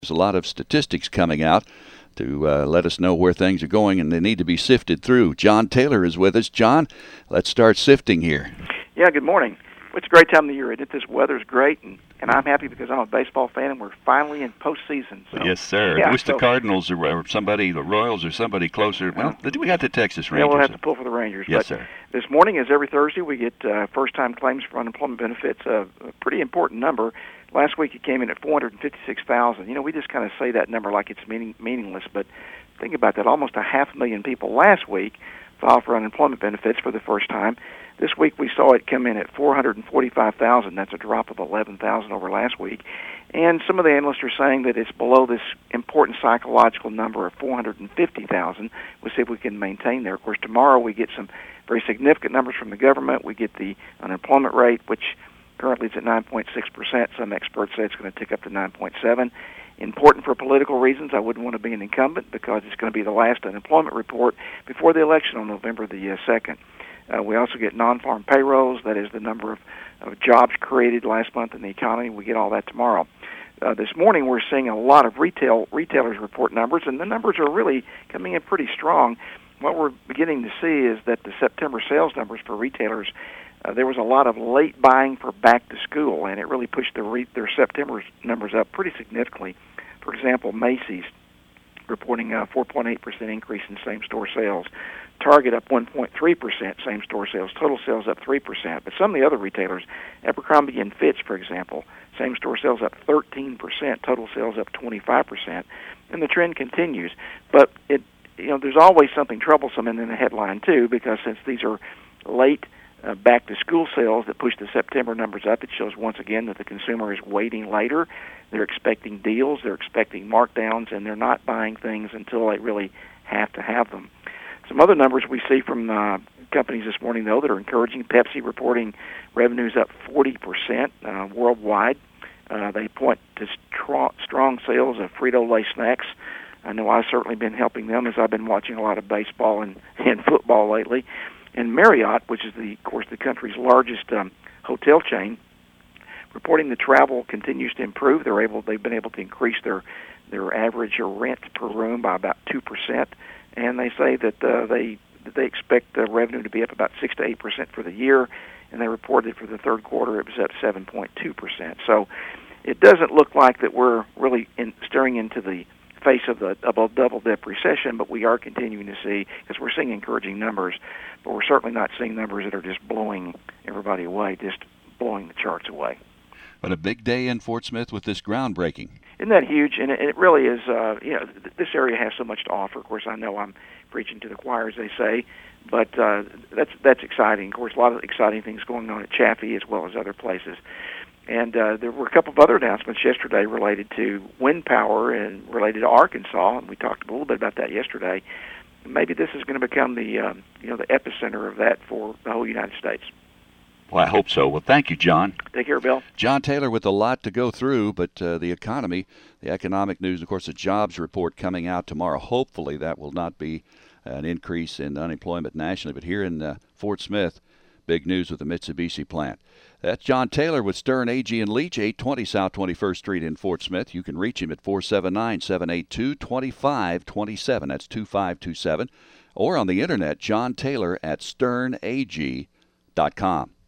There's a lot of statistics coming out to let us know where things are going, and they need to be sifted through. John Taylor is with us. John, let's start sifting here. Yeah, good morning. It's a great time of the year. This weather's great, and I'm happy because I'm a baseball fan, and we're finally in postseason. So. Yes, sir. Yeah, I wish the Cardinals or somebody, the Royals or somebody closer. Well, we got the Texas Rangers. Yeah, we'll have to pull for the Rangers. Yes, but sir. This morning, as every Thursday, we get first-time claims for unemployment benefits, a pretty important number. Last week it came in at 456,000. You know, we just kind of say that number like it's meaningless, but think about that. Almost 500,000 people last week filed for unemployment benefits for the first time. This week we saw it come in at 445,000. That's a drop of 11,000 over last week. And some of the analysts are saying that it's below this important psychological number of 450,000. We'll see if we can maintain there. Of course, tomorrow we get some very significant numbers from the government. We get the unemployment rate, which currently it's at 9.6%. Some experts say it's going to tick up to 9.7%. Important for political reasons. I wouldn't want to be an incumbent because it's going to be the last unemployment report before the election on November the 2nd. We also get non-farm payrolls. That is the number of jobs created last month in the economy. We get all that tomorrow. This morning we're seeing a lot of retailers report numbers, and the numbers are really coming in pretty strong. What we're beginning to see is that the September sales numbers for retailers, there was a lot of late buying for back to school, and it really pushed their September numbers up pretty significantly. For example, Macy's reporting a 4.8% increase in same-store sales. Target up 1.3% same-store sales. Total sales up 3%. But some of the other retailers, Abercrombie and Fitch, for example, same-store sales up 13%. Total sales up 25%. And the trend continues. But there's always something troublesome in the headline too, because since these are late back-to-school sales that push the September numbers up, it shows once again that the consumer is waiting later. They're expecting deals, they're expecting markdowns, and they're not buying things until they really have to have them. Some other numbers we see from companies this morning, though, that are encouraging. Pepsi reporting revenues up 40% worldwide. They point to strong sales of Frito-Lay snacks. I know I've certainly been helping them as I've been watching a lot of baseball and football lately. And Marriott, which is, of course, the country's largest hotel chain, reporting the travel continues to improve. They've been able to increase their average rent per room by about 2%, and they say that they expect the revenue to be up about 6 to 8% for the year, and they reported for the third quarter it was up 7.2%. So it doesn't look like that we're really staring into the face of the double-dip recession, but we are continuing to see, because we're seeing encouraging numbers, but we're certainly not seeing numbers that are just blowing everybody away, just blowing the charts away. But a big day in Fort Smith with this groundbreaking. Isn't that huge? And it really is, this area has so much to offer. Of course, I know I'm preaching to the choir, as they say, but that's exciting. Of course, a lot of exciting things going on at Chaffee as well as other places. And there were a couple of other announcements yesterday related to wind power and related to Arkansas, and we talked a little bit about that yesterday. Maybe this is going to become the epicenter of that for the whole United States. Well, I hope so. Well, thank you, John. Take care, Bill. John Taylor with a lot to go through, but the economy, the economic news, of course, the jobs report coming out tomorrow. Hopefully that will not be an increase in unemployment nationally, but here in Fort Smith, big news with the Mitsubishi plant. That's John Taylor with Stern, Agee & Leach, 820 South 21st Street in Fort Smith. You can reach him at 479-782-2527. That's 2527. Or on the internet, John Taylor at sternag.com.